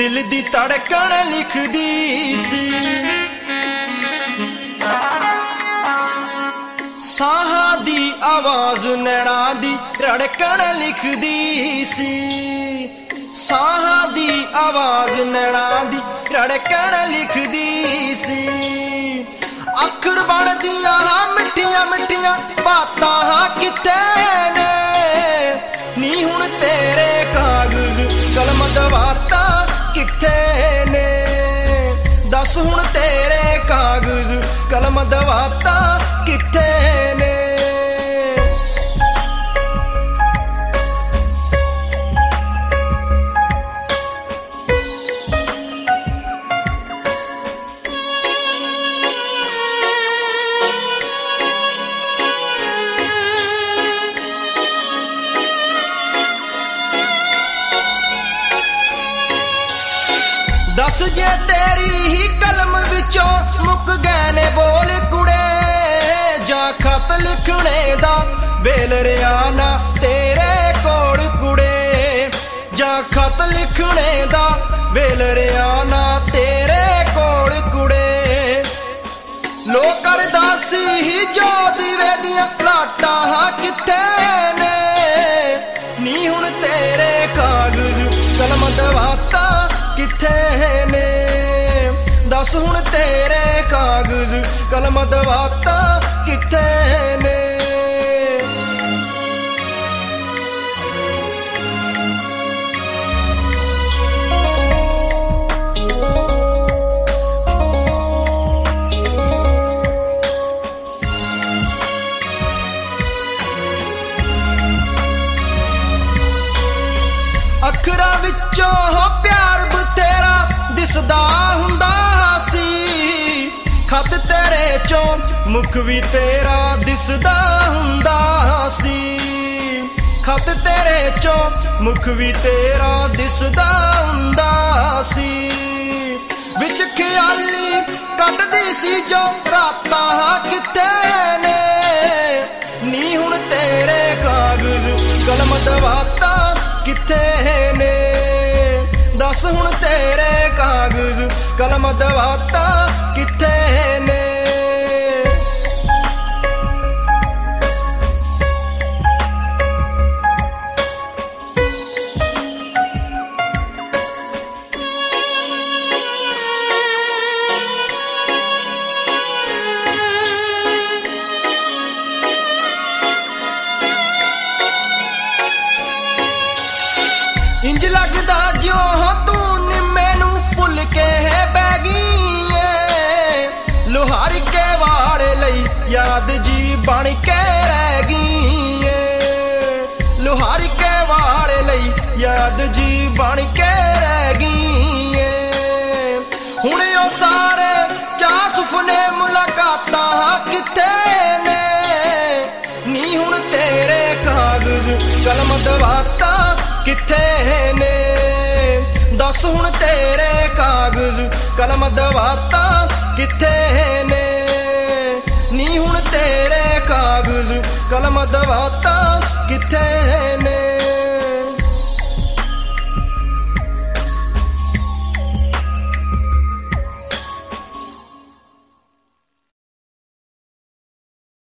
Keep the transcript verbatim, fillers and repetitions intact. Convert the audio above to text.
दिल दी धड़कन लिखदी सी, साहां दी आवाज नैना दी धड़कन लिखदी सी, साहां दी आवाज नैना दी धड़कन लिखदी सी। अखर बनदियां मिठियां मिठियां बातां किथे ने, नी हुण तेरे कागज कलम दवातां किथे ने, दस हुण तेरे कागज कलम दवातां किथे ने। दस जे तेरी ही कलम विचों मुक गए ने बोल कुड़े, जा खत लिखने दा बेल रिया ना तेरे कोल कुड़े, जा खत लिखने दा बेल रिया ना तेरे कोल कुड़े। लोक अरदासी ही जो दिवे दियां लाटां किथे ने, नी हुण तेरे कागज कलम दवातां किथे ने, दस हुण तेरे कागज कलम दवातां किथे ने। अखरां विचों प्यार बथेरा दिसदा हुंदा सी, खत तेरे चों मुख भी तेरा दिसदा हुंदा सी, खत तेरे चों मुख भी तेरा दिसदा हुंदा सी। विच ख्याली कटदी सी जो रातां किथे ने, नी हुण तेरे कागज कलम दवातां किथे ने, दस हुण तेरे कागज कलम दवातां किथे ने। इंज लगदा जो तू मैनू भुल के बह गई है, लोहार के वाले लई याद जी बन के रह गई है, लोहार के वाले लई याद जी बन के रह गई है। हुण ओ सारे चा सुपने मुलाकातां किथे ने, नी हुण तेरे कागज कलम दवातां किथे ने, दस हुण तेरे कागज कलम दवातां किथे ने, नी हुण तेरे कागज कलम दवातां किथे